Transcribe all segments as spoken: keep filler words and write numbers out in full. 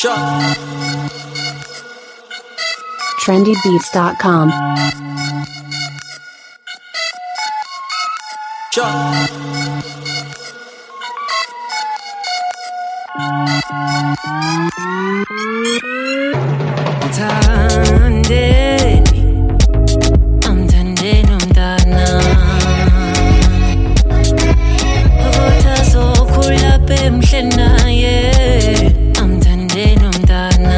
trendy beats dot com. Mthandeni, amthandeni umntana, kodwa sokhula emhleni naye, amthandeni umntana.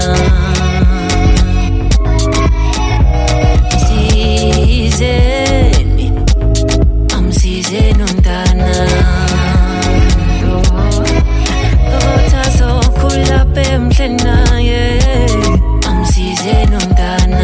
Msizeni, amsizeni umntana, kodwa sokhula emhleni naye, amsizeni umntana.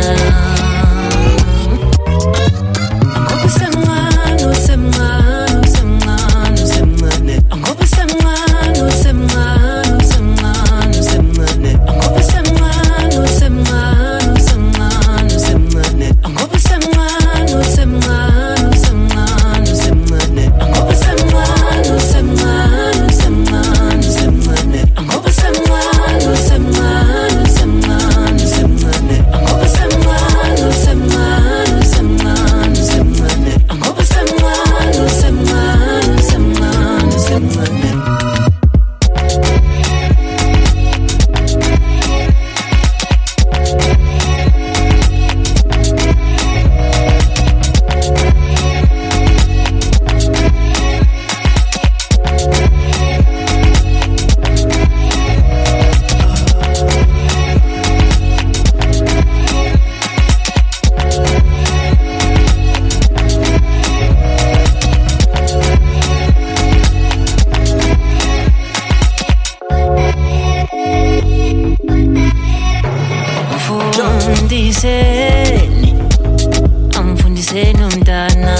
Angoba usemncane, usemncane, usemncane, usemncane. Angoba usemncane, usemncane, usemncane, usemncane. Angoba usemncane, usemncane, usemncane, usemncane. Angoba usemncane, usemncane, usemncane, usemncane. Angoba usemncane, usemncane, usemncane, usemncane. Angoba usemncane, usemncane, usemncane, usemncane. Angoba usemncane, usemncane, usemncane, usemncane. Angoba usemncane, usemncane, usemncane, usemncane. Amfundiseni, amfundiseni umntana,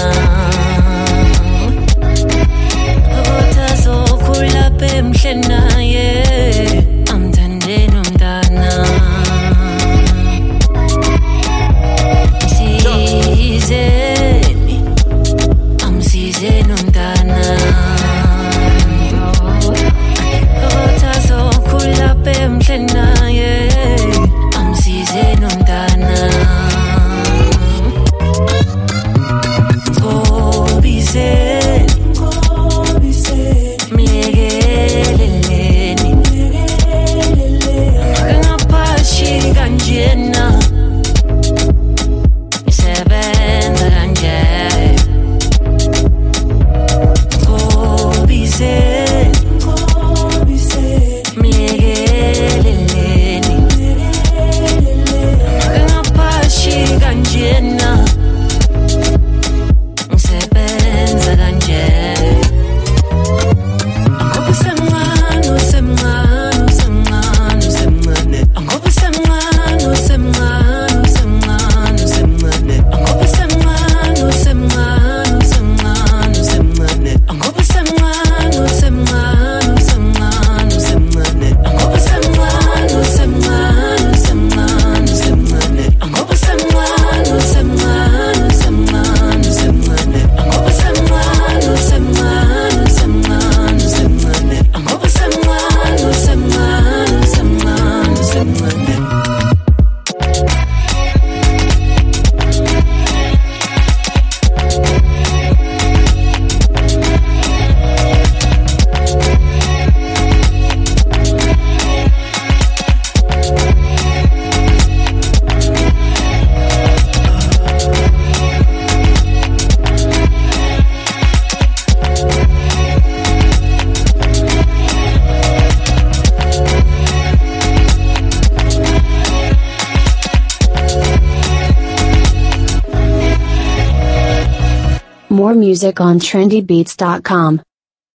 kodwa sokhula emhleni naye, amthandeni umntana. Msizeni, amsizeni umntana, kodwa sokhula emhleni naye, amsizeni umntana. Ngobiseni, mlekeleleni, akangaphashi kanjena, isebenza kanje. Ngobiseni, mlekeleleni, akangaphashi kanjena, ngisebenza kanje. Angoba usemncane, usemncane, usemncane, usemncane. Angoba usemncane, usemncane, usemncane, usemncane. Angoba usemncane, usemncane, usemncane, usemncane. Angoba usemncane, usemncane, usemncane, usemncane. Angoba usemncane, usemncane, usemncane, usemncane. Angoba usemncane, usemncane, usemncane, usemncane. Angoba usemncane, usemncane, usemncane, usemncane. Angoba usemncane, usemncane, usemncane, usemncane. More music on trendy beats dot com.